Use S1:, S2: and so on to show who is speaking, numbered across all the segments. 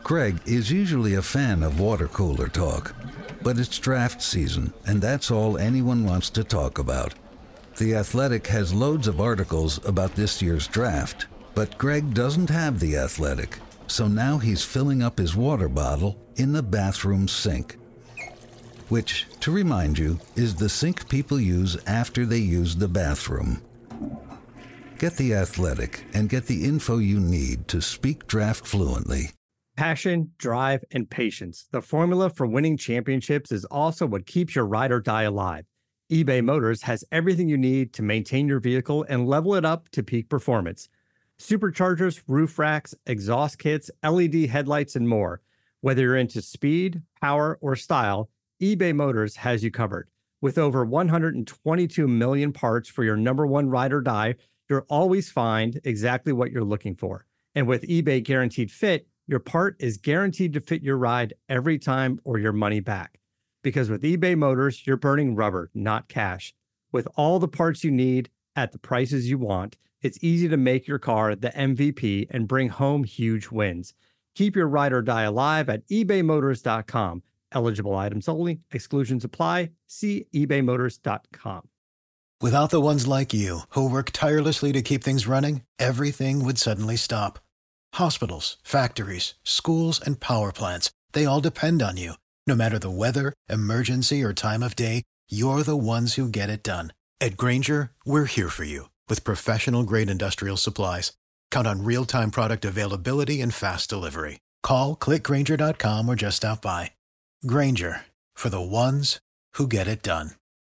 S1: Greg is usually a fan of water cooler talk, but it's draft season, and that's all anyone wants to talk about. The Athletic has loads of articles about this year's draft, but Greg doesn't have The Athletic, so now he's filling up his water bottle in the bathroom sink, which, to remind you, is the sink people use after they use the bathroom. Get The Athletic and get the info you need to speak draft fluently.
S2: Passion, drive, and patience. The formula for winning championships is also what keeps your ride or die alive. eBay Motors has everything you need to maintain your vehicle and level it up to peak performance. Superchargers, roof racks, exhaust kits, LED headlights, and more. Whether you're into speed, power, or style, eBay Motors has you covered. With over 122 million parts for your number one ride or die, you'll always find exactly what you're looking for. And with eBay Guaranteed Fit, your part is guaranteed to fit your ride every time or your money back. Because with eBay Motors, you're burning rubber, not cash. With all the parts you need at the prices you want, it's easy to make your car the MVP and bring home huge wins. Keep your ride or die alive at ebaymotors.com. Eligible items only. Exclusions apply. See ebaymotors.com.
S3: Without the ones like you, who work tirelessly to keep things running, everything would suddenly stop. Hospitals, factories, schools, and power plants, they all depend on you. No matter the weather, emergency, or time of day, you're the ones who get it done. At Grainger, we're here for you with professional-grade industrial supplies. Count on real-time product availability and fast delivery. Call, click Grainger.com, or just stop by. Grainger, for the ones who get it done.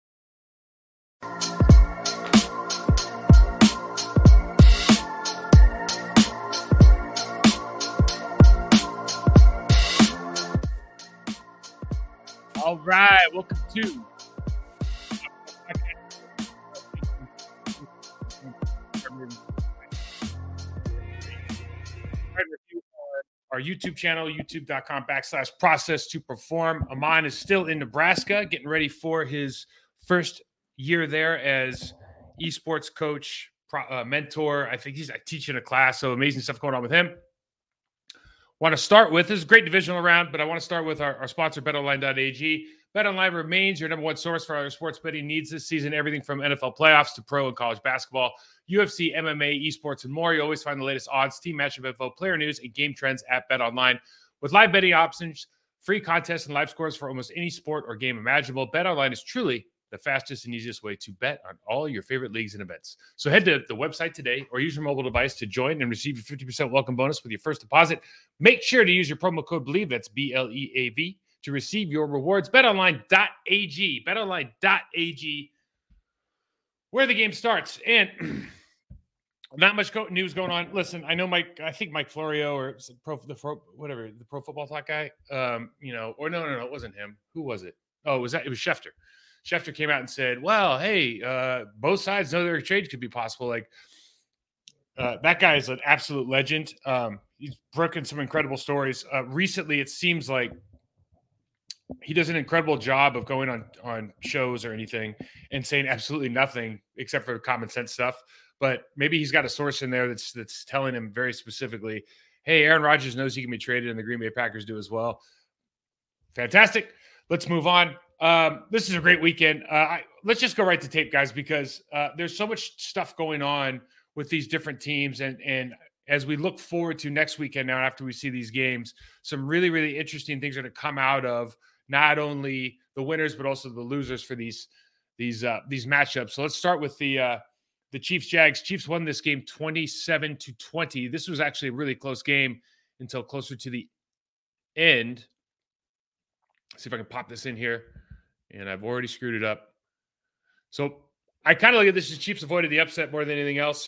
S4: All right, welcome to our YouTube channel, youtube.com/process to perform. Aman is still in Nebraska, getting ready for his first year there as esports coach, mentor. I think he's teaching a class, so amazing stuff going on with him. Want to start with, this is a great divisional round, but I want to start with our sponsor, BetOnline.ag. BetOnline remains your number one source for all your sports betting needs this season. Everything from NFL playoffs to pro and college basketball, UFC, MMA, esports, and more. You always find the latest odds, team matchup info, player news, and game trends at BetOnline. With live betting options, free contests, and live scores for almost any sport or game imaginable, BetOnline is truly the fastest and easiest way to bet on all your favorite leagues and events. So head to the website today or use your mobile device to join and receive your 50% welcome bonus with your first deposit. Make sure to use your promo code BLEAV, that's BLEAV, to receive your rewards. BetOnline.ag, BetOnline.ag, where the game starts. And not much news going on. Listen, I know I think Mike Florio or the Pro Football Talk guy, or no, it wasn't him. Who was it? Oh, it was Schefter. Schefter came out and said, well, hey, both sides know their trade could be possible. Like, that guy is an absolute legend. He's broken some incredible stories. Recently, it seems like he does an incredible job of going on shows or anything and saying absolutely nothing except for common sense stuff. But maybe he's got a source in there that's telling him very specifically, hey, Aaron Rodgers knows he can be traded, and the Green Bay Packers do as well. Fantastic. Let's move on. This is a great weekend. Let's just go right to tape, guys, because there's so much stuff going on with these different teams. And as we look forward to next weekend now, after we see these games, some really, really interesting things are going to come out of not only the winners, but also the losers for these matchups. So let's start with the Chiefs-Jags. Chiefs won this game 27-20. This was actually a really close game until closer to the end. Let's see if I can pop this in here. And I've already screwed it up. So I kind of look at this as Chiefs avoided the upset more than anything else.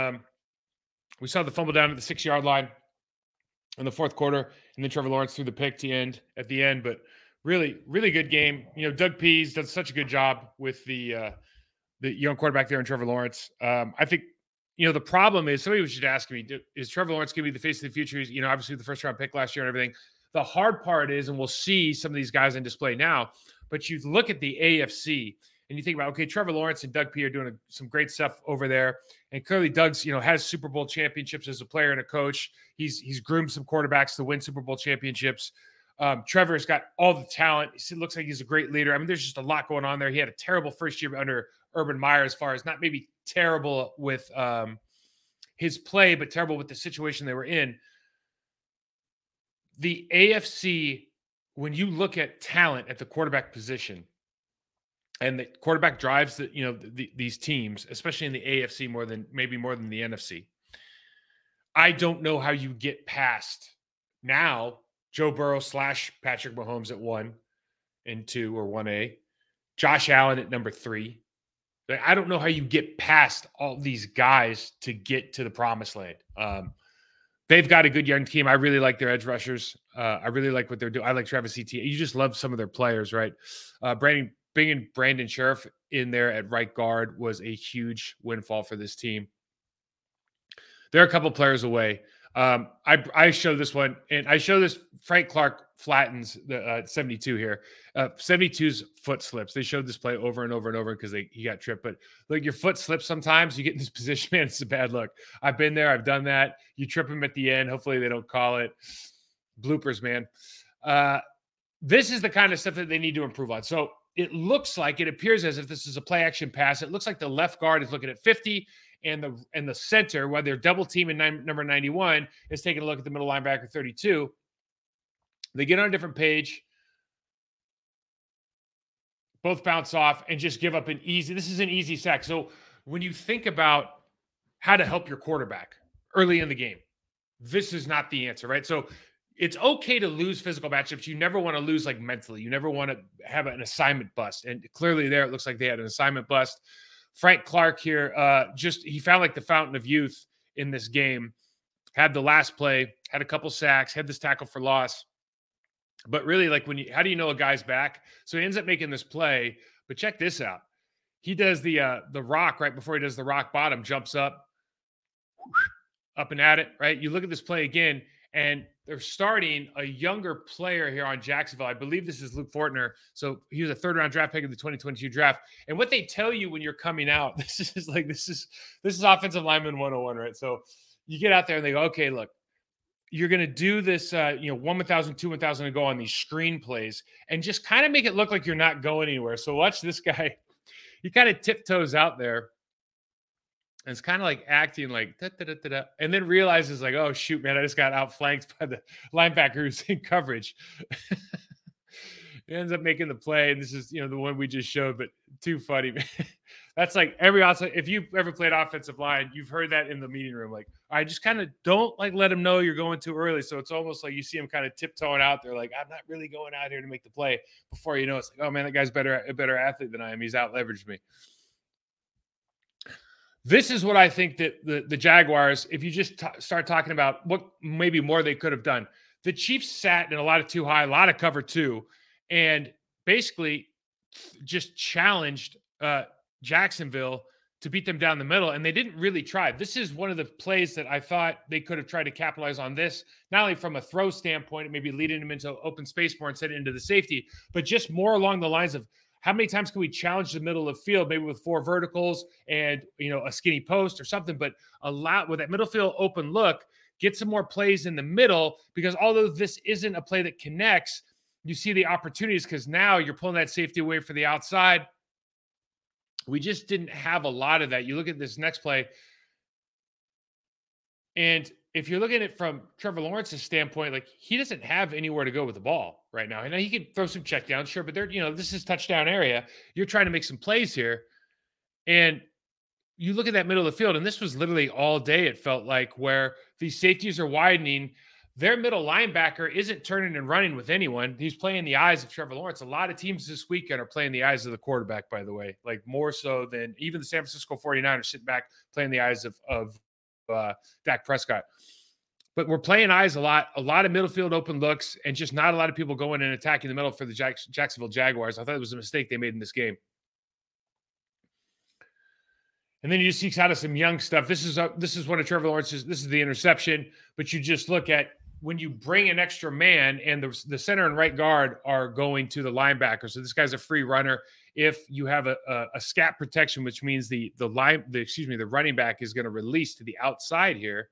S4: We saw the fumble down at the 6-yard line in the fourth quarter, and then Trevor Lawrence threw the pick at the end. But really, really good game. Doug Pease does such a good job with the young quarterback there in Trevor Lawrence. I think, the problem is, somebody was just asking me, is Trevor Lawrence going to be the face of the future? He's, obviously the first round pick last year and everything. The hard part is, and we'll see some of these guys on display now, but you look at the AFC and you think about, okay, Trevor Lawrence and Doug P are doing some great stuff over there. And clearly Doug's, has Super Bowl championships as a player and a coach. He's groomed some quarterbacks to win Super Bowl championships. Trevor's got all the talent. It looks like he's a great leader. I mean, there's just a lot going on there. He had a terrible first year under Urban Meyer, as far as not maybe terrible with his play, but terrible with the situation they were in. The AFC, when you look at talent at the quarterback position, and the quarterback drives these teams, especially in the AFC more than the NFC. I don't know how you get past now Joe Burrow / Patrick Mahomes at 1 and 2 or 1A, Josh Allen at number 3. I don't know how you get past all these guys to get to the promised land. They've got a good young team. I really like their edge rushers. I really like what they're doing. I like Travis Etienne. You just love some of their players, right? Bringing Brandon Sheriff in there at right guard was a huge windfall for this team. They're a couple players away. I show this one, and I show this. Frank Clark flattens the 72 here. 72's foot slips. They showed this play over and over and over because he got tripped. But look, your foot slips sometimes. You get in this position, man, it's a bad look. I've been there. I've done that. You trip him at the end. Hopefully they don't call it. Bloopers, man. This is the kind of stuff that they need to improve on. So it appears as if this is a play action pass. It looks like the left guard is looking at 50. And the center, where they're double teaming number 91, is taking a look at the middle linebacker 32. They get on a different page. Both bounce off and just give up this is an easy sack. So when you think about how to help your quarterback early in the game, this is not the answer, right? So it's okay to lose physical matchups. You never want to lose mentally. You never want to have an assignment bust. And clearly there, it looks like they had an assignment bust. Frank Clark here, he found like the fountain of youth in this game. Had the last play, had a couple sacks, had this tackle for loss. But really, how do you know a guy's back? So he ends up making this play. But check this out. He does the rock right before he does the rock bottom, jumps up and at it, right? You look at this play again, and they're starting a younger player here on Jacksonville. I believe this is Luke Fortner. So he was a 3rd-round draft pick of the 2022 draft. And what they tell you when you're coming out, this is offensive lineman 101, right? So you get out there and they go, okay, look, you're going to do this, 1,000, 2,000 to go on these screen plays and just kind of make it look like you're not going anywhere. So watch this guy. He kind of tiptoes out there. And it's kind of like acting like da-da-da-da-da, and then realizes like, oh, shoot, man, I just got outflanked by the linebacker who's in coverage. He ends up making the play, and this is, the one we just showed, but too funny, man. That's like if you've ever played offensive line, you've heard that in the meeting room. Like, I just kind of don't let him know you're going too early. So it's almost like you see him kind of tiptoeing out there, like, I'm not really going out here to make the play. Before you know, it's like, oh, man, that guy's a better athlete than I am. He's out-leveraged me. This is what I think that the Jaguars, if you just start talking about what maybe more they could have done. The Chiefs sat in a lot of too high, a lot of cover 2, and basically just challenged Jacksonville to beat them down the middle, and they didn't really try. This is one of the plays that I thought they could have tried to capitalize on this, not only from a throw standpoint, maybe leading them into open space more instead of into the safety, but just more along the lines of, how many times can we challenge the middle of the field, maybe with 4 verticals and, a skinny post or something, but allow with that middle field open look, get some more plays in the middle, because although this isn't a play that connects, you see the opportunities because now you're pulling that safety away for the outside. We just didn't have a lot of that. You look at this next play, and if you're looking at it from Trevor Lawrence's standpoint, like, he doesn't have anywhere to go with the ball right now. And he can throw some checkdowns, sure, but this is touchdown area. You're trying to make some plays here. And you look at that middle of the field, and this was literally all day, it felt like, where these safeties are widening. Their middle linebacker isn't turning and running with anyone. He's playing the eyes of Trevor Lawrence. A lot of teams this weekend are playing the eyes of the quarterback, by the way, like more so than even the San Francisco 49ers sitting back playing the eyes of Dak Prescott. But we're playing eyes a lot of middle field open looks, and just not a lot of people going and attacking the middle for the Jacksonville Jaguars. I thought it was a mistake they made in this game. And then you just see kind of some young stuff. This is one of Trevor Lawrence's. This is the interception, but you just look at when you bring an extra man and the center and right guard are going to the linebacker, so this guy's a free runner. If you have a scat protection, which means the running back is going to release to the outside here,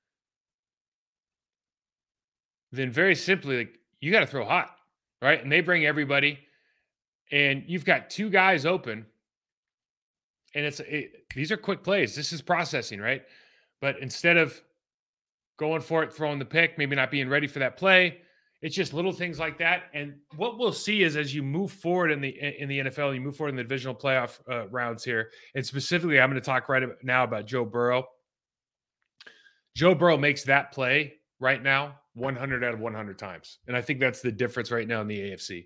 S4: then very simply, like, you got to throw hot, right? And they bring everybody, and you've got two guys open, and these are quick plays. This is processing, right? But instead of going for it, throwing the pick, maybe not being ready for that play, it's just little things like that. And what we'll see is as you move forward in the NFL, you move forward in the divisional playoff rounds here, and specifically, I'm going to talk right now about Joe Burrow. Joe Burrow makes that play right now 100 out of 100 times. And I think that's the difference right now in the AFC.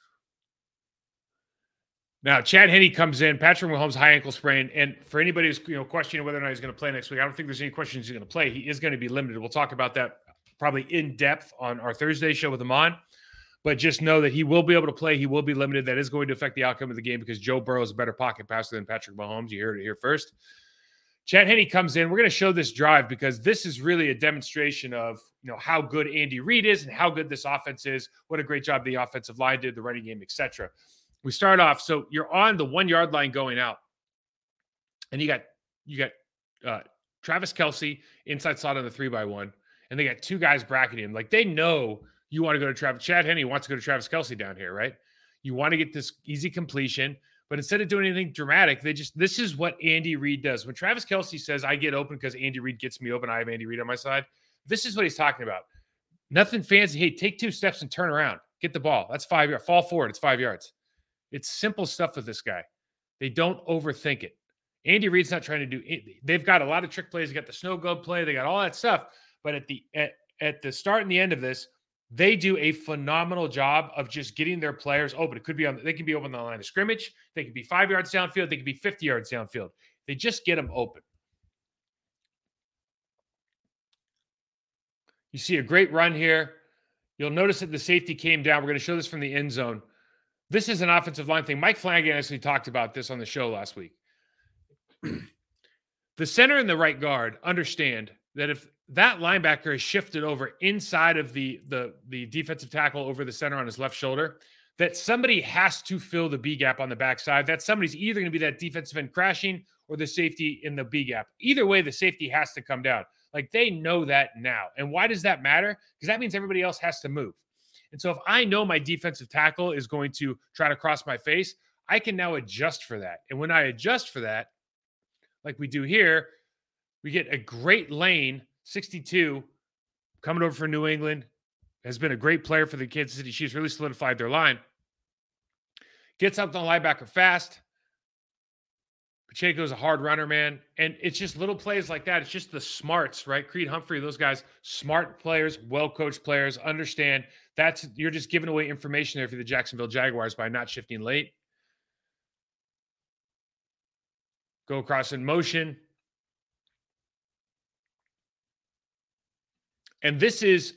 S4: Now, Chad Henne comes in, Patrick Mahomes, high ankle sprain. And for anybody who's questioning whether or not he's going to play next week, I don't think there's any questions he's going to play. He is going to be limited. We'll talk about that probably in depth on our Thursday show with him on. But just know that he will be able to play. He will be limited. That is going to affect the outcome of the game because Joe Burrow is a better pocket passer than Patrick Mahomes. You heard it here first. Chad Henne comes in. We're going to show this drive because this is really a demonstration of how good Andy Reid is and how good this offense is. What a great job the offensive line did, the running game, etc. We start off. So you're on the 1 yard line going out, and you got Travis Kelce inside slot on the 3x1, and they got two guys bracketing him. Like they know you want to go to Travis. Chad Henne wants to go to Travis Kelce down here, right? You want to get this easy completion. But instead of doing anything dramatic, this is what Andy Reid does. When Travis Kelce says, I get open because Andy Reid gets me open, I have Andy Reid on my side, this is what he's talking about. Nothing fancy. Hey, take 2 steps and turn around. Get the ball. That's 5 yards. Fall forward. It's 5 yards. It's simple stuff with this guy. They don't overthink it. Andy Reid's not trying to do – they've got a lot of trick plays. They got the snow globe play. They got all that stuff. But at the start and the end of this, they do a phenomenal job of just getting their players open. It could be they can be open on the line of scrimmage. They could be 5 yards downfield. They could be 50 yards downfield. They just get them open. You see a great run here. You'll notice that the safety came down. We're going to show this from the end zone. This is an offensive line thing. Mike Flanagan actually talked about this on the show last week. The center and the right guard understand that if that linebacker is shifted over inside of the defensive tackle over the center on his left shoulder, that somebody has to fill the B gap on the backside. That somebody's either going to be that defensive end crashing or the safety in the B gap. Either way, the safety has to come down. Like they know that now. And why does that matter? Because that means everybody else has to move. And so if I know my defensive tackle is going to try to cross my face, I can now adjust for that. And when I adjust for that, like we do here, we get a great lane, 62, coming over for New England, has been a great player for the Kansas City Chiefs, really solidified their line. Gets up to the linebacker fast. Pacheco's a hard runner, man. And it's just little plays like that. It's just the smarts, right? Creed Humphrey, those guys, smart players, well-coached players, understand you're just giving away information there for the Jacksonville Jaguars by not shifting late. Go across in motion. And this is,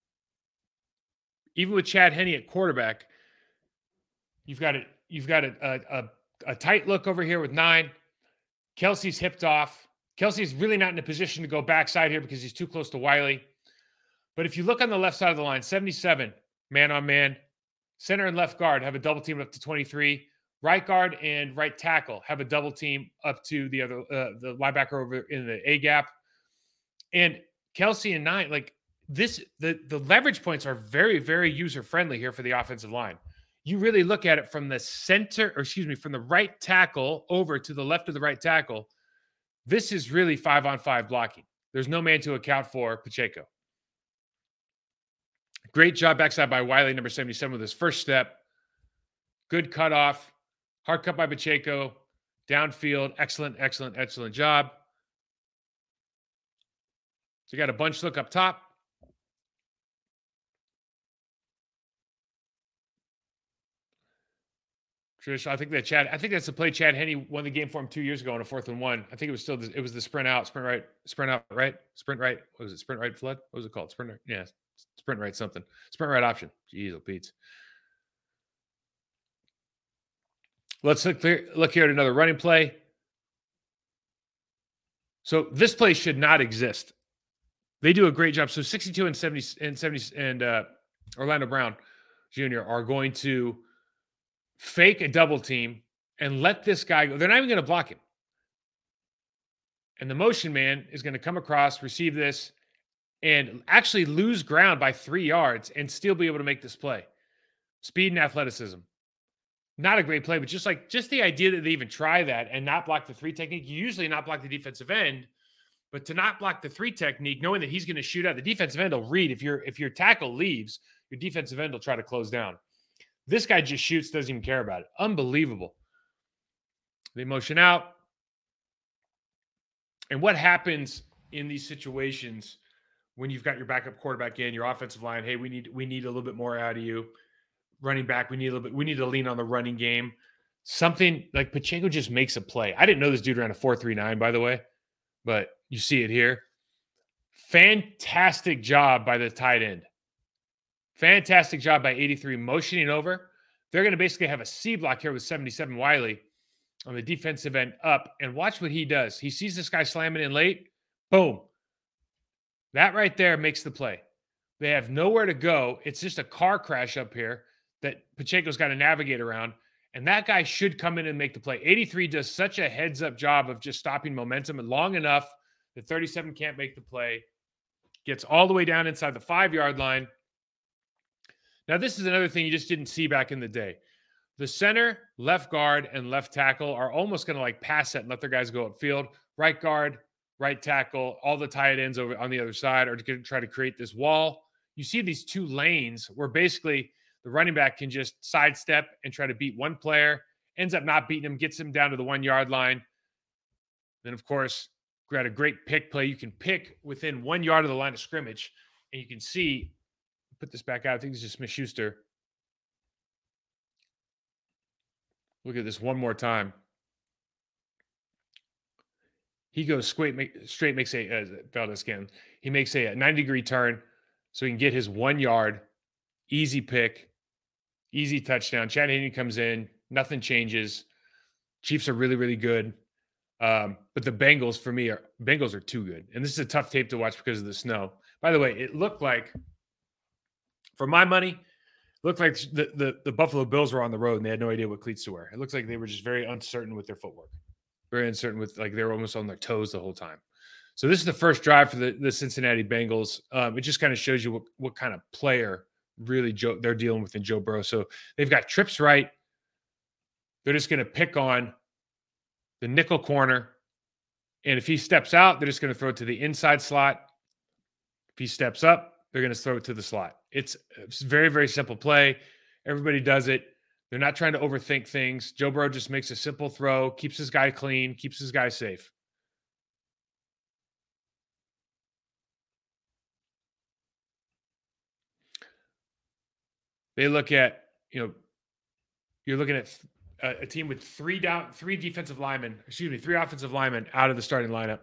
S4: even with Chad Henne at quarterback, you've got a tight look over here with 9. Kelce's hipped off. Kelce's really not in a position to go backside here because he's too close to Wiley. But if you look on the left side of the line, 77, man on man. Center and left guard have a double team up to 23. Right guard and right tackle have a double team up to the other the linebacker over in the A gap. And Kelce and 9, like this, the leverage points are very, very user-friendly here for the offensive line. You really look at it from the from the right tackle over to the left of the right tackle. This is really 5-on-5 blocking. There's no man to account for Pacheco. Great job backside by Wiley, number 77, with his first step. Good cutoff. Hard cut by Pacheco. Downfield. Excellent, excellent, excellent job. So you got a bunch look up top. Trish, I think that's the play Chad Henne won the game for him 2 years ago on a 4th and 1. I think it was the sprint out, right? Sprint right. What was it? Sprint right flood? What was it called? Sprint right. Yeah. Sprint right something. Sprint right option. Jeez, oh Pete. Let's look here at another running play. So this play should not exist. They do a great job. So 62 and 70 and Orlando Brown Jr. are going to fake a double team and let this guy go. They're not even going to block him. And the motion man is going to come across, receive this, and actually lose ground by 3 yards and still be able to make this play. Speed and athleticism. Not a great play, but just the idea that they even try that and not block the 3 technique. You usually not block the defensive end, but to not block the 3 technique, knowing that he's going to shoot out, the defensive end will read. If your tackle leaves, your defensive end will try to close down. This guy just shoots, doesn't even care about it. Unbelievable. They motion out. And what happens in these situations when you've got your backup quarterback in, your offensive line, hey, we need a little bit more out of you. Running back, we need to lean on the running game. Something like Pacheco just makes a play. I didn't know this dude ran a 4.39, by the way, but you see it here. Fantastic job by the tight end. Fantastic job by 83 motioning over. They're going to basically have a C block here with 77 Wiley on the defensive end up. And watch what he does. He sees this guy slamming in late. Boom. That right there makes the play. They have nowhere to go. It's just a car crash up here that Pacheco's got to navigate around. And that guy should come in and make the play. 83 does such a heads-up job of just stopping momentum and long enough that 37 can't make the play. Gets all the way down inside the 5-yard line. Now, this is another thing you just didn't see back in the day. The center, left guard, and left tackle are almost going to like pass set and let their guys go upfield. Right guard, right tackle, all the tight ends over on the other side are going to try to create this wall. You see these 2 lanes where basically the running back can just sidestep and try to beat one player, ends up not beating him, gets him down to the 1-yard line. Then, of course, got a great pick play. You can pick within 1 yard of the line of scrimmage, and you can see, put this back out. I think this is Smith-Schuster. Look at this one more time. He goes straight, makes a Valdez again. He makes a 90-degree turn so he can get his 1 yard, easy pick, easy touchdown. Chad Henne comes in, nothing changes. Chiefs are really, really good. But the Bengals, for me, are too good. And this is a tough tape to watch because of the snow. By the way, it looked like, for my money, looked like the Buffalo Bills were on the road and they had no idea what cleats to wear. It looks like they were just very uncertain with their footwork. Very uncertain with, like, they were almost on their toes the whole time. So this is the first drive for the Cincinnati Bengals. It just kind of shows you what kind of player really they're dealing with in Joe Burrow. So they've got trips right. They're just going to pick on the nickel corner. And if he steps out, they're just going to throw it to the inside slot. If he steps up, they're going to throw it to the slot. It's a very, very simple play. Everybody does it. They're not trying to overthink things. Joe Burrow just makes a simple throw, keeps his guy clean, keeps his guy safe. They look at, you're looking at a team with three offensive linemen out of the starting lineup.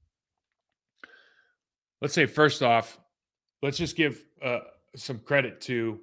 S4: Let's say, first off, let's just give some credit to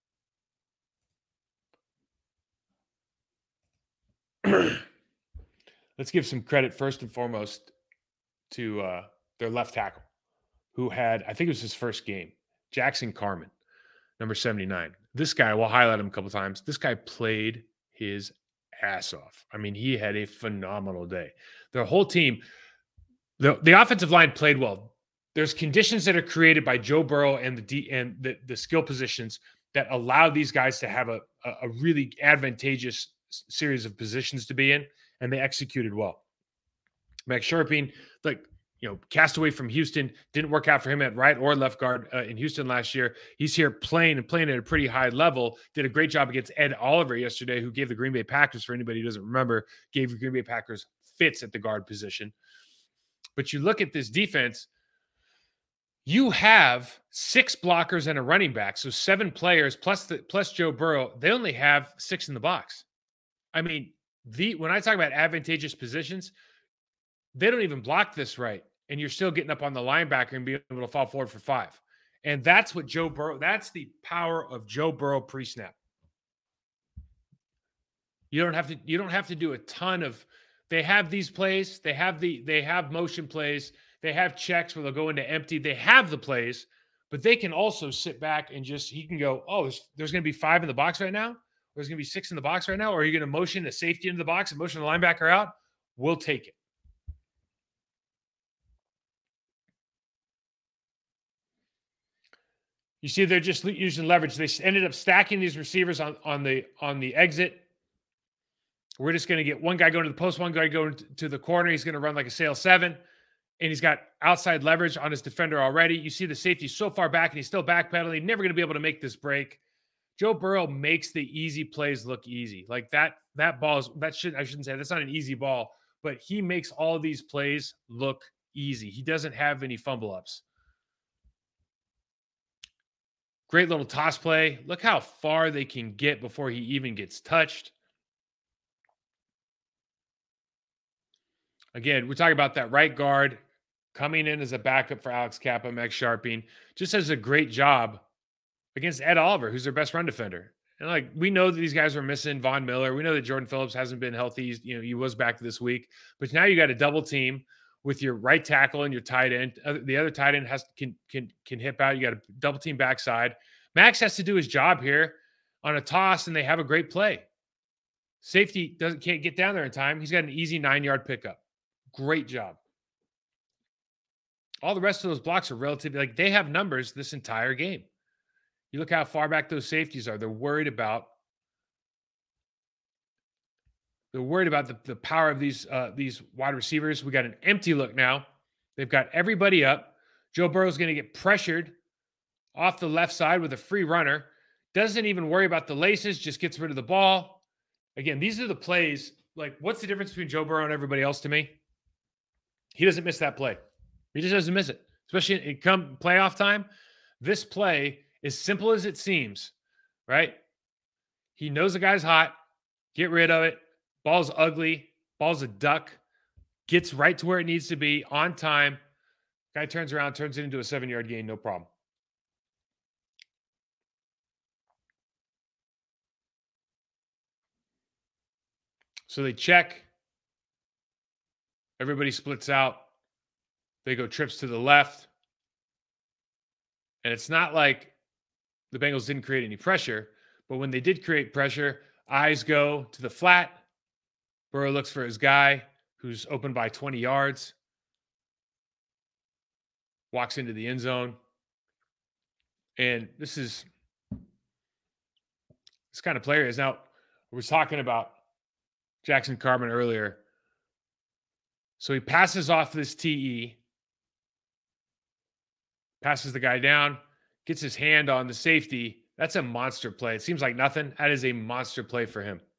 S4: let's give some credit first and foremost to their left tackle, who had, I think it was his first game, Jackson Carman, number 79. This guy, we'll highlight him a couple times. This guy played his ass off. I mean, he had a phenomenal day. Their whole team, the offensive line played well. There's conditions that are created by Joe Burrow and the skill positions that allow these guys to have a really advantageous series of positions to be in, and they executed well. Max Sharping, castaway from Houston, didn't work out for him at right or left guard in Houston last year. He's here playing at a pretty high level. Did a great job against Ed Oliver yesterday, who gave the Green Bay Packers, for anybody who doesn't remember, gave the Green Bay Packers fits at the guard position. But you look at this defense, you have 6 blockers and a running back, so 7 players plus Joe Burrow. They only have 6 in the box. I mean, when I talk about advantageous positions, they don't even block this right, and you're still getting up on the linebacker and being able to fall forward for 5. And that's what Joe Burrow, that's the power of Joe Burrow pre-snap. You don't have to do a ton of, they have these plays, they have motion plays. They have checks where they'll go into empty. They have the plays, but they can also sit back and he can go, oh, there's going to be 5 in the box right now. There's going to be 6 in the box right now. Or are you going to motion a safety into the box and motion the linebacker out? We'll take it. You see, they're just using leverage. They ended up stacking these receivers on the exit. We're just going to get one guy going to the post, one guy going to the corner. He's going to run like a sail 7, and he's got outside leverage on his defender already. You see the safety so far back, and he's still backpedaling. Never going to be able to make this break. Joe Burrow makes the easy plays look easy. Like that ball is I shouldn't say that's not an easy ball, but he makes all these plays look easy. He doesn't have any fumble ups. Great little toss play. Look how far they can get before he even gets touched. Again, we're talking about that right guard coming in as a backup for Alex Kappa. Max Sharping just does a great job against Ed Oliver, who's their best run defender. And like, we know that these guys are missing Von Miller. We know that Jordan Phillips hasn't been healthy. He was back this week, but now you got a double team with your right tackle and your tight end. The other tight end can hip out. You got a double team backside. Max has to do his job here on a toss, and they have a great play. Safety can't get down there in time. He's got an easy 9-yard pickup. Great job. All the rest of those blocks are relatively like they have numbers this entire game. You look how far back those safeties are. They're worried about the power of these wide receivers. We got an empty look now. They've got everybody up. Joe Burrow's going to get pressured off the left side with a free runner. Doesn't even worry about the laces, just gets rid of the ball. Again, these are the plays. Like, what's the difference between Joe Burrow and everybody else to me? He doesn't miss that play. He just doesn't miss it, especially in come playoff time. This play, as simple as it seems, right? He knows the guy's hot. Get rid of it. Ball's ugly. Ball's a duck. Gets right to where it needs to be on time. Guy turns around, turns it into a 7-yard gain, no problem. So they check. Everybody splits out. They go trips to the left. And it's not like the Bengals didn't create any pressure, but when they did create pressure, eyes go to the flat. Burrow looks for his guy who's open by 20 yards. Walks into the end zone. And this kind of player is now, we were talking about Jackson Carman earlier. So he passes off this TE, passes the guy down, gets his hand on the safety. That's a monster play. It seems like nothing. That is a monster play for him.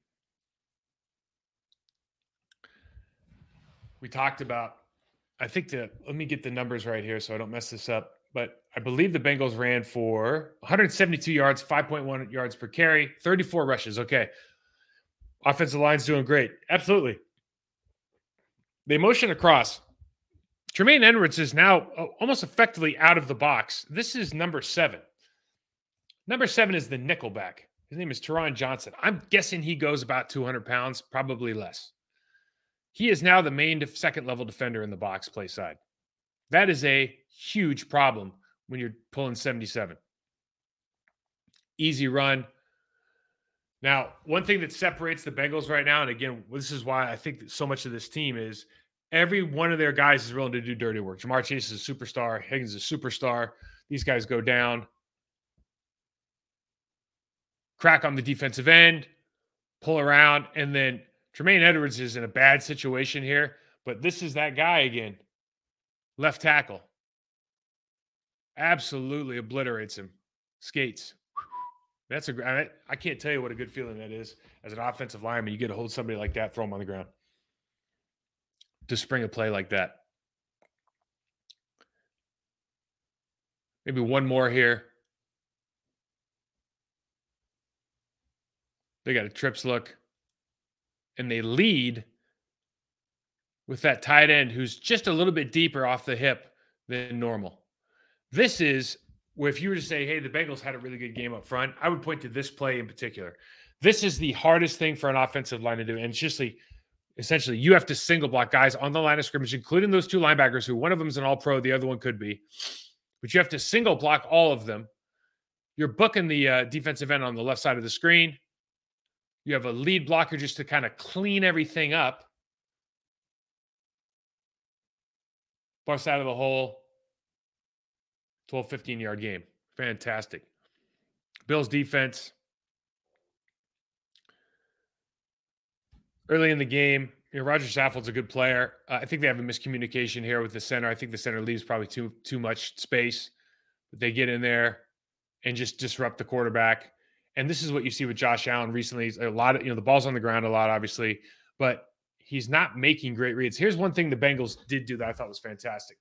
S4: We talked about, let me get the numbers right here so I don't mess this up, but I believe the Bengals ran for 172 yards, 5.1 yards per carry, 34 rushes. Okay. Offensive line's doing great. Absolutely. They motion across. Tremaine Edwards is now almost effectively out of the box. This is number 7. Number 7 is the nickelback. His name is Teron Johnson. I'm guessing he goes about 200 pounds, probably less. He is now the main second-level defender in the box play side. That is a huge problem when you're pulling 77. Easy run. Now, one thing that separates the Bengals right now, and again, this is why I think that so much of this team is every one of their guys is willing to do dirty work. Jamar Chase is a superstar. Higgins is a superstar. These guys go down. Crack on the defensive end, pull around, and then Tremaine Edwards is in a bad situation here, but this is that guy again. Left tackle. Absolutely obliterates him. Skates. I can't tell you what a good feeling that is as an offensive lineman. You get to hold somebody like that, throw him on the ground. To spring a play like that. Maybe one more here. They got a trips look. And they lead with that tight end who's just a little bit deeper off the hip than normal. This is where if you were to say, hey, the Bengals had a really good game up front, I would point to this play in particular. This is the hardest thing for an offensive line to do. And it's just Essentially, you have to single block guys on the line of scrimmage, including those two linebackers, who one of them is an all-pro, the other one could be. But you have to single block all of them. You're booking the defensive end on the left side of the screen. You have a lead blocker just to kind of clean everything up. Bust out of the hole. 12, 15-yard game. Fantastic. Bills defense. Early in the game, Roger Saffold's a good player. I think they have a miscommunication here with the center. I think the center leaves probably too much space. But they get in there and just disrupt the quarterback. And this is what you see with Josh Allen recently. A lot of, the ball's on the ground a lot, obviously, but he's not making great reads. Here's one thing the Bengals did do that I thought was fantastic.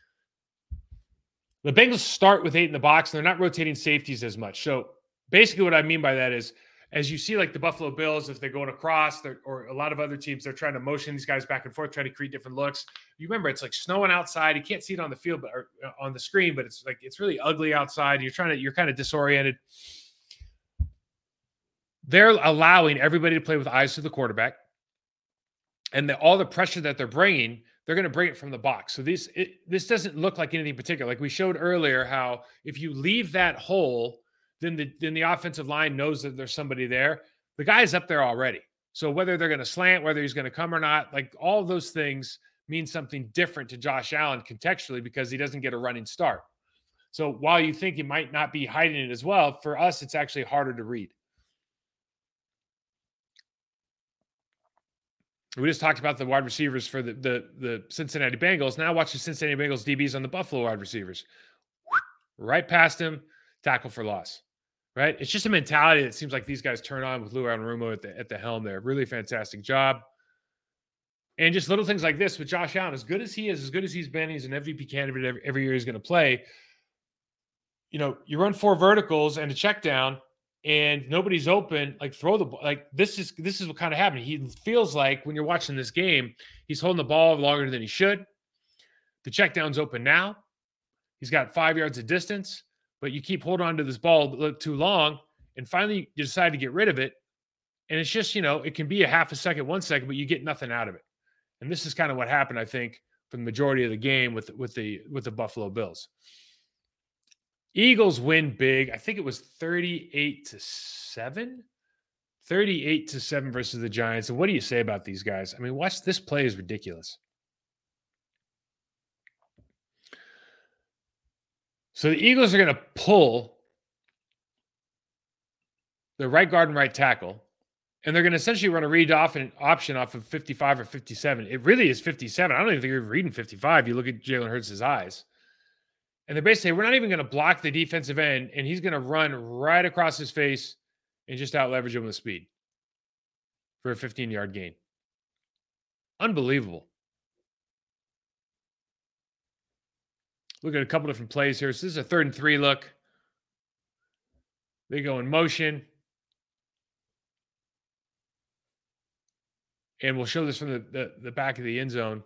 S4: The Bengals start with 8 in the box, and they're not rotating safeties as much. So basically what I mean by that is, as you see like the Buffalo Bills, if they're going across, or a lot of other teams, they're trying to motion these guys back and forth, trying to create different looks. You remember, it's like snowing outside. You can't see it on the field or on the screen, but it's really ugly outside. You're kind of disoriented. They're allowing everybody to play with eyes to the quarterback, and all the pressure that they're bringing, they're going to bring it from the box. So this doesn't look like anything particular. Like we showed earlier, how if you leave that hole, then the offensive line knows that there's somebody there. The guy's up there already. So whether they're going to slant, whether he's going to come or not, like all those things mean something different to Josh Allen contextually, because he doesn't get a running start. So while you think he might not be hiding it as well, for us, it's actually harder to read. We just talked about the wide receivers for the Cincinnati Bengals. Now watch the Cincinnati Bengals DBs on the Buffalo wide receivers. Right past him, tackle for loss. Right? It's just a mentality that seems like these guys turn on with Lou Anarumo at the helm there. Really fantastic job. And just little things like this with Josh Allen. As good as he is, as good as he's been, he's an MVP candidate every year he's going to play. You run 4 verticals and a check down, and nobody's open, like throw the ball. Like this is what kind of happened. He feels like when you're watching this game, he's holding the ball longer than he should. The check down's open now. He's got 5 yards of distance, but you keep holding on to this ball too long, and finally you decide to get rid of it. And it's just, it can be a half a second, 1 second, but you get nothing out of it. And this is kind of what happened, I think, for the majority of the game with the Buffalo Bills. Eagles win big. I think it was 38-7. 38-7 versus the Giants. And what do you say about these guys? I mean, watch, this play is ridiculous. So the Eagles are going to pull the right guard and right tackle, and they're going to essentially run a read option off of 55 or 57. It really is 57. I don't even think you're reading 55. You look at Jalen Hurts' eyes. And they basically say, we're not even going to block the defensive end, and he's going to run right across his face and just out-leverage him with speed for a 15-yard gain. Unbelievable. Look at a couple different plays here. So this is a 3rd and 3 look. They go in motion. And we'll show this from the back of the end zone.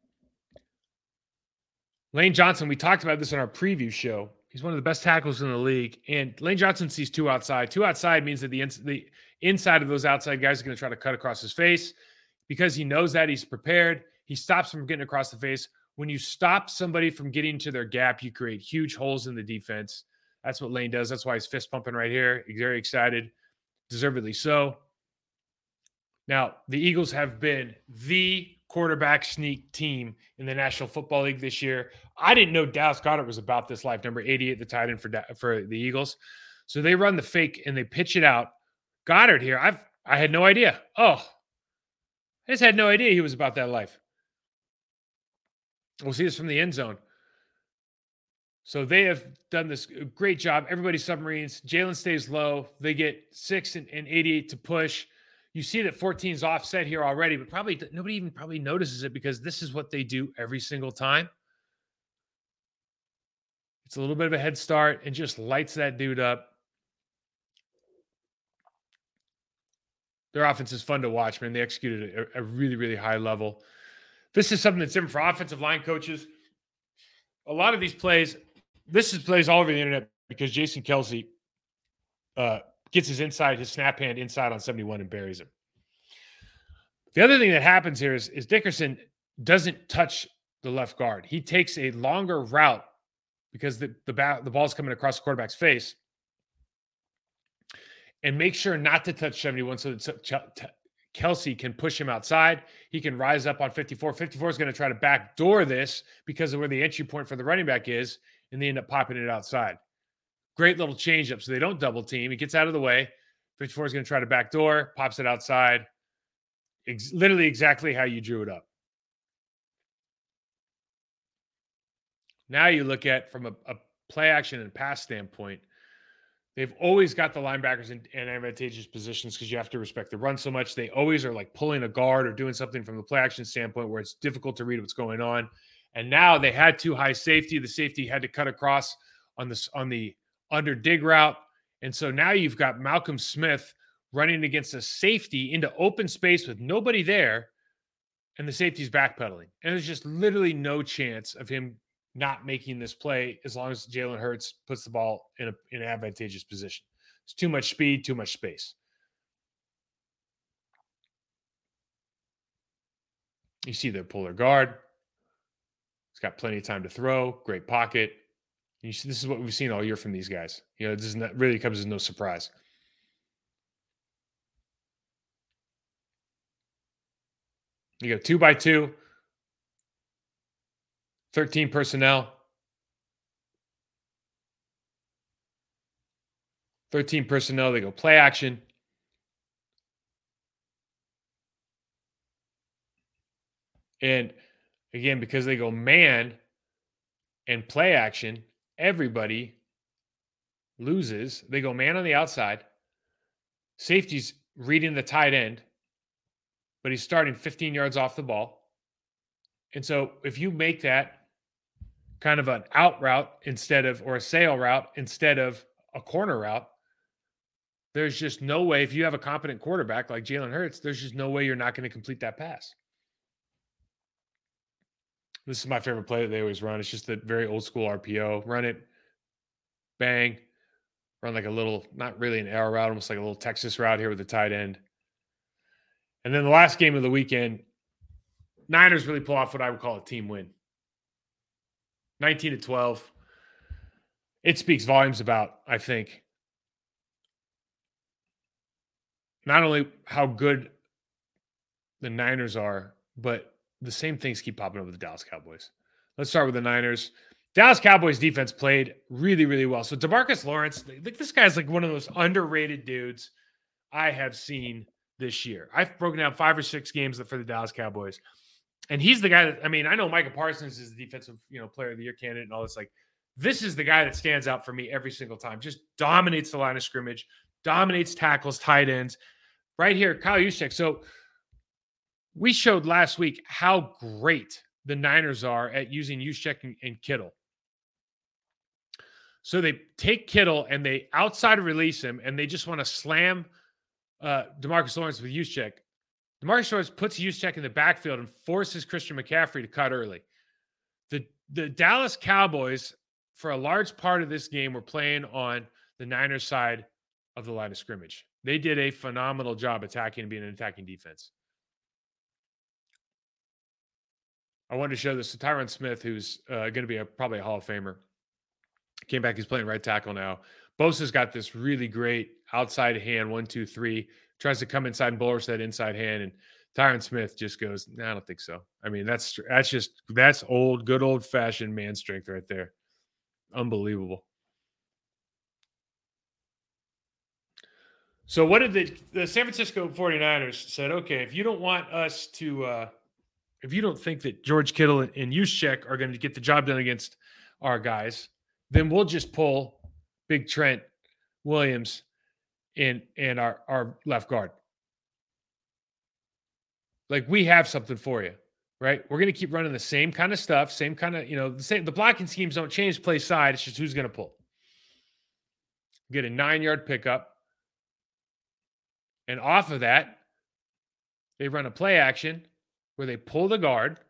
S4: Lane Johnson, we talked about this on our preview show. He's one of the best tackles in the league. And Lane Johnson sees 2 outside. 2 outside means that the inside of those outside guys are going to try to cut across his face. Because he knows that, he's prepared. He stops from getting across the face. When you stop somebody from getting to their gap, you create huge holes in the defense. That's what Lane does. That's why he's fist pumping right here. He's very excited. Deservedly so. Now, the Eagles have been the quarterback sneak team in the National Football League this year. I didn't know Dallas Goedert was about this life, number 88, the tight end for the Eagles. So they run the fake and they pitch it out. Goedert here, I had no idea. I just had no idea he was about that life. We'll see this from the end zone. So they have done this great job. Everybody submarines. Jalen stays low. They get 6 and 88 to push. You see that 14's offset here already, but probably nobody even probably notices it because this is what they do every single time. It's a little bit of a head start and just lights that dude up. Their offense is fun to watch, man. They executed at a really, really high level. This is something that's different for offensive line coaches. A lot of these plays, this is plays all over the internet because Jason Kelce gets his snap hand inside on 71 and buries him. The other thing that happens here is Dickerson doesn't touch the left guard. He takes a longer route because the ball's coming across the quarterback's face, and make sure not to touch 71 so that Kelce can push him outside. He can rise up on 54. 54 is going to try to backdoor this because of where the entry point for the running back is, and they end up popping it outside. Great little change up so they don't double team. He gets out of the way. 54 is going to try to backdoor, pops it outside. Literally exactly how you drew it up. Now you look at from a play action and pass standpoint, they've always got the linebackers in advantageous positions because you have to respect the run so much. They always are like pulling a guard or doing something from the play action standpoint where it's difficult to read what's going on. And now they had too high safety. The safety had to cut across on the under dig route. And so now you've got Malcolm Smith running against a safety into open space with nobody there, and the safety's backpedaling. And there's just literally no chance of him not making this play as long as Jalen Hurts puts the ball in an advantageous position. It's too much speed, too much space. You see the puller guard. He's got plenty of time to throw. Great pocket. You see, this is what we've seen all year from these guys. This is not, really comes as no surprise. You go 2x2, 13 personnel. 13 personnel, they go play action. And again, because they go man and play action, everybody loses. They go man on the outside. Safety's reading the tight end, but he's starting 15 yards off the ball. And so if you make that kind of an out route or a sail route instead of a corner route, there's just no way. If you have a competent quarterback like Jalen Hurts, there's just no way you're not going to complete that pass. This is my favorite play that they always run. It's just a very old school RPO. Run it, bang, run like a little, not really an arrow route, almost like a little Texas route here with the tight end. And then the last game of the weekend, Niners really pull off what I would call a team win. 19-12. It speaks volumes about, I think, not only how good the Niners are, but the same things keep popping up with the Dallas Cowboys. Let's start with the Niners. Dallas Cowboys defense played really, really well. So DeMarcus Lawrence, this guy's like one of those underrated dudes I have seen this year. I've broken down 5 or 6 games for the Dallas Cowboys. And he's the guy that, I know Micah Parsons is the defensive, player of the year candidate and all this. Like, this is the guy that stands out for me every single time. Just dominates the line of scrimmage, dominates tackles, tight ends. Right here, Kyle Juszczyk. So we showed last week how great the Niners are at using Juszczyk and Kittle. So they take Kittle and they outside release him, and they just want to slam DeMarcus Lawrence with Juszczyk. DeMarcus Lawrence puts Juszczyk in the backfield and forces Christian McCaffrey to cut early. The Dallas Cowboys, for a large part of this game, were playing on the Niners side of the line of scrimmage. They did a phenomenal job attacking and being an attacking defense. I wanted to show this to Tyron Smith, who's going to be probably a Hall of Famer. Came back, he's playing right tackle now. Bosa's got this really great outside hand, 1, 2, 3. Tries to come inside and Bullers that inside hand, and Tyron Smith just goes, "Nah, I don't think so." That's good old fashioned man strength right there. Unbelievable. So what did the San Francisco 49ers said, okay, if you don't want us to if you don't think that George Kittle and Juszczyk are going to get the job done against our guys, then we'll just pull Big Trent Williams and our left guard. Like, we have something for you, right? We're going to keep running the same kind of stuff, same kind of, the blocking schemes don't change play side. It's just who's going to pull. Get a 9-yard pickup. And off of that, they run a play action where they pull the guard,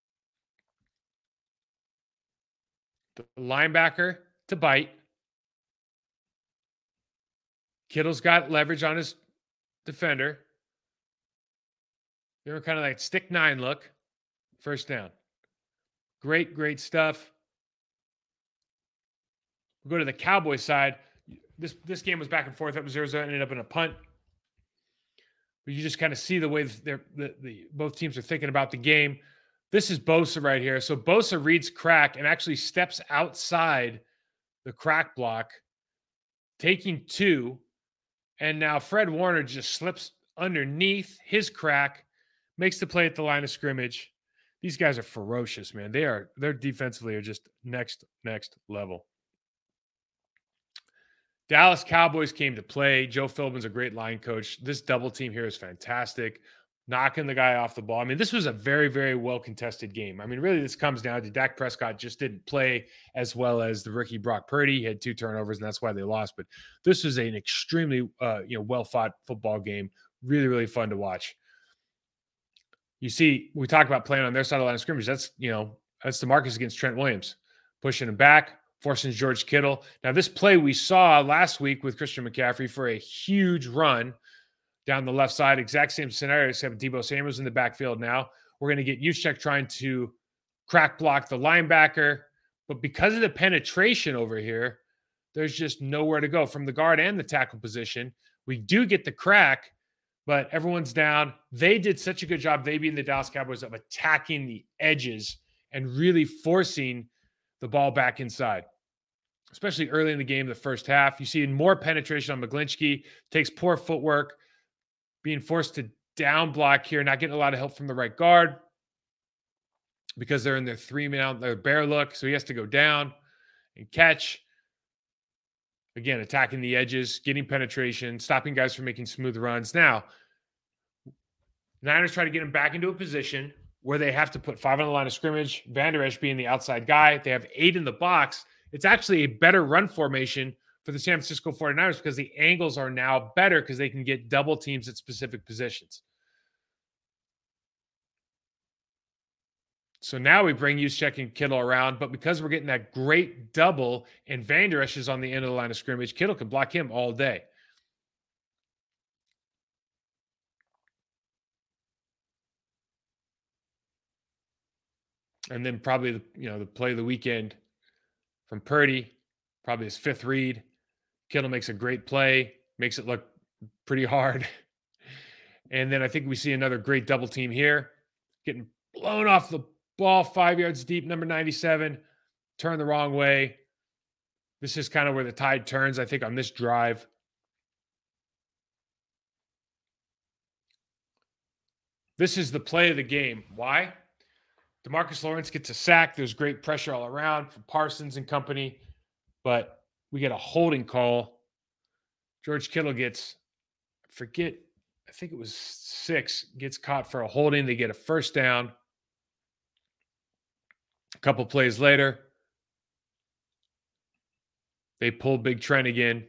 S4: the linebacker to bite. Kittle's got leverage on his defender. They were kind of like stick 9 look. First down. Great stuff. We'll go to the Cowboys side. This game was back and forth. Up was Arizona, ended up in a punt. But you just kind of see the way both teams are thinking about the game. This is Bosa right here. So Bosa reads crack and actually steps outside the crack block, taking 2. And now Fred Warner just slips underneath his crack, makes the play at the line of scrimmage. These guys are ferocious, man. They're defensively are just next level. Dallas Cowboys came to play. Joe Philbin's a great line coach. This double team here is fantastic. Knocking the guy off the ball. I mean, this was a very, very well-contested game. I mean, really, this comes down to Dak Prescott just didn't play as well as the rookie Brock Purdy. He had 2 turnovers, and that's why they lost. But this was an extremely, well-fought football game. Really, really fun to watch. You see, we talk about playing on their side of the line of scrimmage. That's DeMarcus against Trent Williams. Pushing him back, forcing George Kittle. Now, this play we saw last week with Christian McCaffrey for a huge run down the left side, exact same scenario, except Deebo Samuel's in the backfield now. We're going to get Juszczyk trying to crack block the linebacker. But because of the penetration over here, there's just nowhere to go from the guard and the tackle position. We do get the crack, but everyone's down. They did such a good job, they being the Dallas Cowboys, of attacking the edges and really forcing the ball back inside, especially early in the game, the first half. You see more penetration on McGlinchey, takes poor footwork, being forced to down block here, not getting a lot of help from the right guard because they're in their 3-man, their bear look. So he has to go down and catch. Again, attacking the edges, getting penetration, stopping guys from making smooth runs. Now, Niners try to get him back into a position where they have to put 5 on the line of scrimmage, Van Der Esch being the outside guy. They have 8 in the box. It's actually a better run formation for the San Francisco 49ers because the angles are now better because they can get double teams at specific positions. So now we bring Juszczyk and Kittle around, but because we're getting that great double and Van Der Esch is on the end of the line of scrimmage, Kittle can block him all day. And then probably the play of the weekend from Purdy, probably his 5th read. Kittle makes a great play, makes it look pretty hard. And then I think we see another great double team here, getting blown off the ball 5 yards deep, number 97, turn the wrong way. This is kind of where the tide turns, I think, on this drive. This is the play of the game. Why? DeMarcus Lawrence gets a sack. There's great pressure all around from Parsons and company, but we get a holding call. George Kittle gets, I think it was 6, gets caught for a holding. They get a first down. A couple plays later, they pull Big Trent again.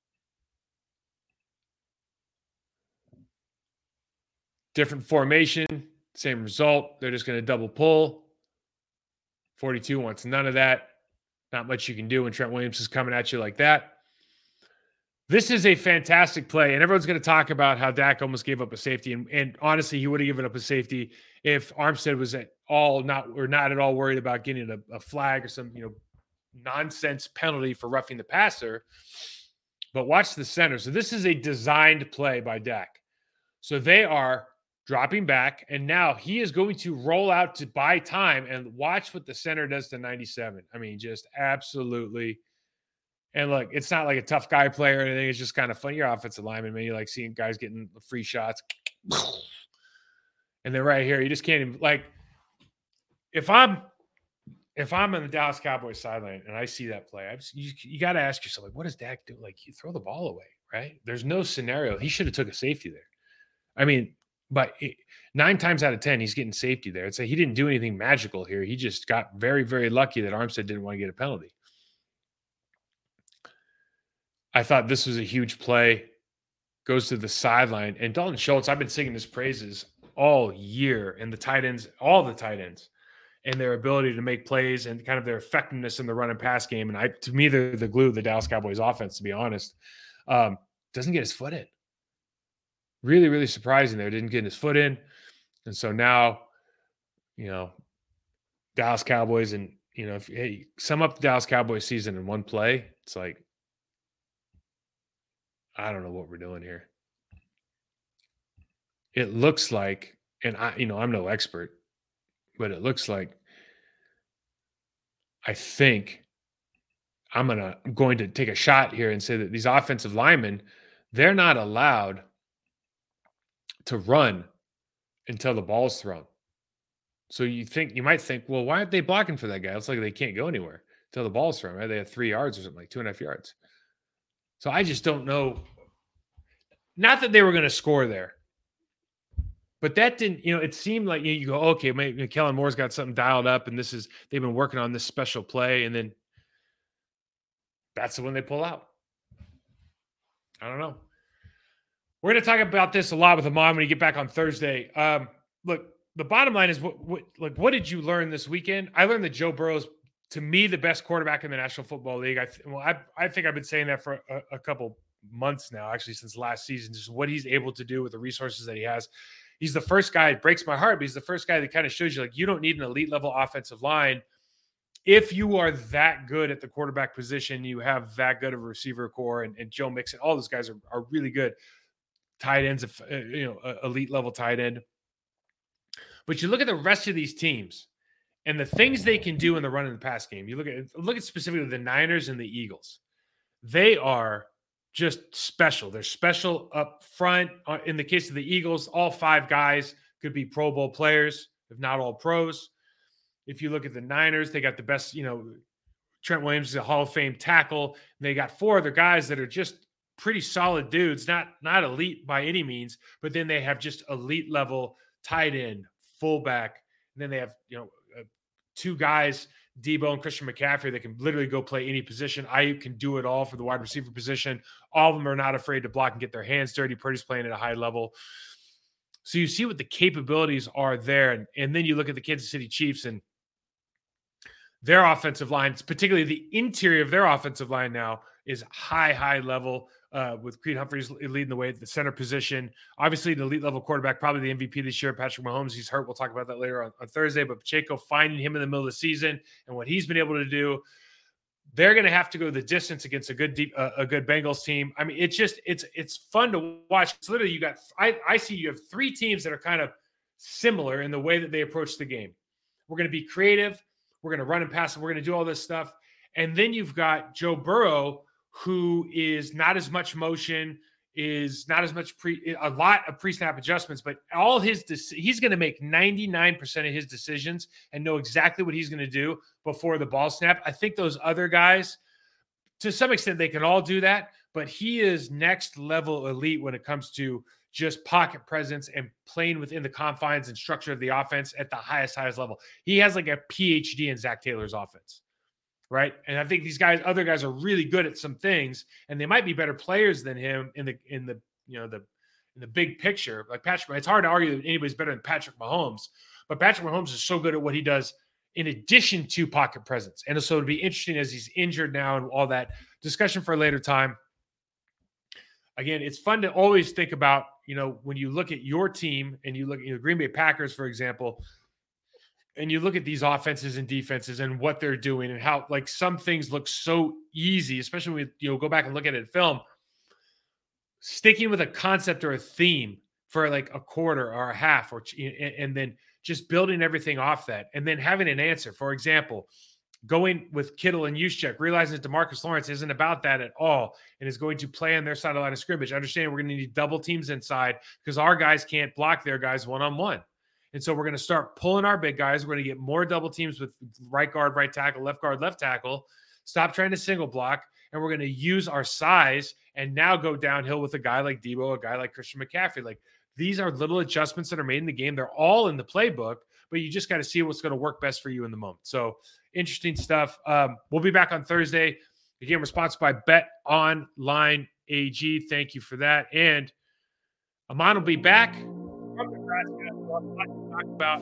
S4: Different formation, same result. They're just going to double pull. 42 wants none of that. Not much you can do when Trent Williams is coming at you like that. This is a fantastic play, and everyone's going to talk about how Dak almost gave up a safety. And honestly, he would have given up a safety if Armstead was not at all worried about getting a flag or some nonsense penalty for roughing the passer. But watch the center. So this is a designed play by Dak. So they are dropping back, and now he is going to roll out to buy time, and watch what the center does to 97. I mean, just absolutely. And look, it's not like a tough guy player or anything. It's just kind of fun. You're offensive lineman, man. You like seeing guys getting free shots. And then right here, you just can't even, like, if I'm on the Dallas Cowboys sideline and I see that play, you got to ask yourself, like, what does Dak do? Like, you throw the ball away, right? There's no scenario. He should have took a safety there. I mean, but 9 times out of 10, he's getting safety there. It's like he didn't do anything magical here. He just got very, very lucky that Armstead didn't want to get a penalty. I thought this was a huge play. Goes to the sideline. And Dalton Schultz, I've been singing his praises all year. And the tight ends, all the tight ends, and their ability to make plays and kind of their effectiveness in the run and pass game. And to me, they're the glue of the Dallas Cowboys offense, to be honest. Doesn't get his foot in. Really, really surprising there. Didn't get his foot in. And so now, Dallas Cowboys, and, if sum up the Dallas Cowboys season in one play, it's like, I don't know what we're doing here. It looks like, and I'm no expert, but it looks like, I think I'm going to take a shot here and say that these offensive linemen, they're not allowed to run until the ball's thrown. So you might think, well, why aren't they blocking for that guy? It's like they can't go anywhere until the ball's thrown, right? They have 3 yards or something, like 2.5 yards. So I just don't know. Not that they were going to score there, but that didn't, it seemed like you go, okay, maybe Kellen Moore's got something dialed up, and they've been working on this special play, and then that's the one they pull out. I don't know. We're going to talk about this a lot with Ahman when you get back on Thursday. Look, the bottom line is, what did you learn this weekend? I learned that Joe Burrow's, to me, the best quarterback in the National Football League. I think I've been saying that for a couple months now, actually, since last season, just what he's able to do with the resources that he has. He's the first guy, it breaks my heart, but he's the first guy that kind of shows you, like, you don't need an elite level offensive line. If you are that good at the quarterback position, you have that good of a receiver core, and Joe Mixon, all those guys are really good tight ends, elite level tight end. But you look at the rest of these teams and the things they can do in the run and the pass game. You look at specifically the Niners and the Eagles. They are just special. They're special up front. In the case of the Eagles, all 5 guys could be Pro Bowl players, if not all pros. If you look at the Niners, they got the best, Trent Williams is a Hall of Fame tackle. They got 4 other guys that are just pretty solid dudes, not elite by any means, but then they have just elite level tight end, fullback, and then they have 2 guys, Debo and Christian McCaffrey, that can literally go play any position. Ayuk can do it all for the wide receiver position. All of them are not afraid to block and get their hands dirty. Purdy's playing at a high level. So you see what the capabilities are there, and then you look at the Kansas City Chiefs and their offensive line, particularly the interior of their offensive line now, is high level, with Creed Humphreys leading the way at the center position. Obviously, the elite level quarterback, probably the MVP this year, Patrick Mahomes. He's hurt. We'll talk about that later on Thursday. But Pacheco, finding him in the middle of the season and what he's been able to do, they're going to have to go the distance against a good Bengals team. I mean, it's fun to watch. It's literally, I see you have 3 teams that are kind of similar in the way that they approach the game. We're going to be creative. We're going to run and pass, and we're going to do all this stuff. And then you've got Joe Burrow, who is not as much motion, is not as much a lot of pre-snap adjustments, but all he's going to make 99% of his decisions and know exactly what he's going to do before the ball snap. I think those other guys, to some extent, they can all do that, but he is next level elite when it comes to just pocket presence and playing within the confines and structure of the offense at the highest level. He has like a PhD in Zach Taylor's offense. Right. And I think these other guys are really good at some things, and they might be better players than him in the big picture. Like Patrick, it's hard to argue that anybody's better than Patrick Mahomes, but Patrick Mahomes is so good at what he does in addition to pocket presence. And so it'd be interesting as he's injured now and all that discussion for a later time. Again, it's fun to always think about, when you look at your team and you look at Green Bay Packers, for example, and you look at these offenses and defenses and what they're doing and how, like, some things look so easy, especially when you go back and look at it in film, sticking with a concept or a theme for like a quarter or a half, and then just building everything off that, and then having an answer. For example, going with Kittle and Juszczyk, realizing that DeMarcus Lawrence isn't about that at all and is going to play on their side of the line of scrimmage. Understand we're going to need double teams inside because our guys can't block their guys one-on-one. And so we're going to start pulling our big guys. We're going to get more double teams with right guard, right tackle, left guard, left tackle. Stop trying to single block. And we're going to use our size and now go downhill with a guy like Debo, a guy like Christian McCaffrey. Like, these are little adjustments that are made in the game. They're all in the playbook, but you just got to see what's going to work best for you in the moment. So interesting stuff. We'll be back on Thursday. Again, we're sponsored by Bet Online AG. Thank you for that. And Ahman will be back from Nebraska. We'll have a lot to talk about.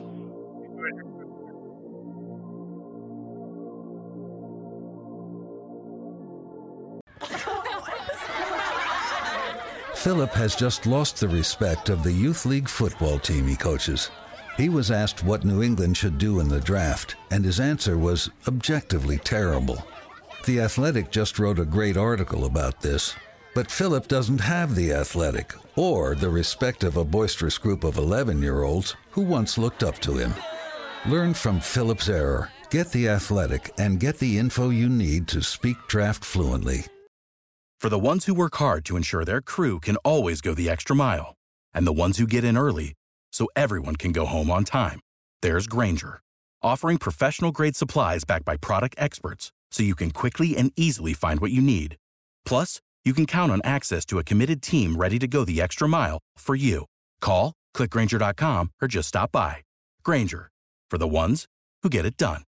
S1: Philip has just lost the respect of the youth league football team he coaches. He was asked what New England should do in the draft, and his answer was objectively terrible. The Athletic just wrote a great article about this, but Philip doesn't have The Athletic or the respect of a boisterous group of 11-year-olds who once looked up to him. Learn from Philip's error, get The Athletic, and get the info you need to speak draft fluently.
S5: For the ones who work hard to ensure their crew can always go the extra mile, and the ones who get in early so everyone can go home on time, there's Grainger, offering professional-grade supplies backed by product experts so you can quickly and easily find what you need. Plus, you can count on access to a committed team ready to go the extra mile for you. Call, click Grainger.com, or just stop by. Grainger, for the ones who get it done.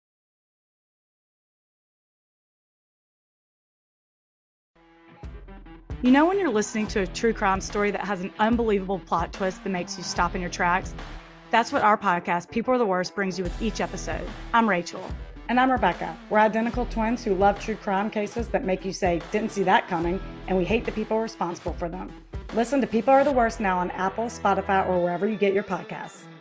S6: You know when you're listening to a true crime story that has an unbelievable plot twist that makes you stop in your tracks? That's what our podcast, People Are the Worst, brings you with each episode. I'm Rachel.
S7: And I'm Rebecca. We're identical twins who love true crime cases that make you say, didn't see that coming, and we hate the people responsible for them. Listen to People Are the Worst now on Apple, Spotify, or wherever you get your podcasts.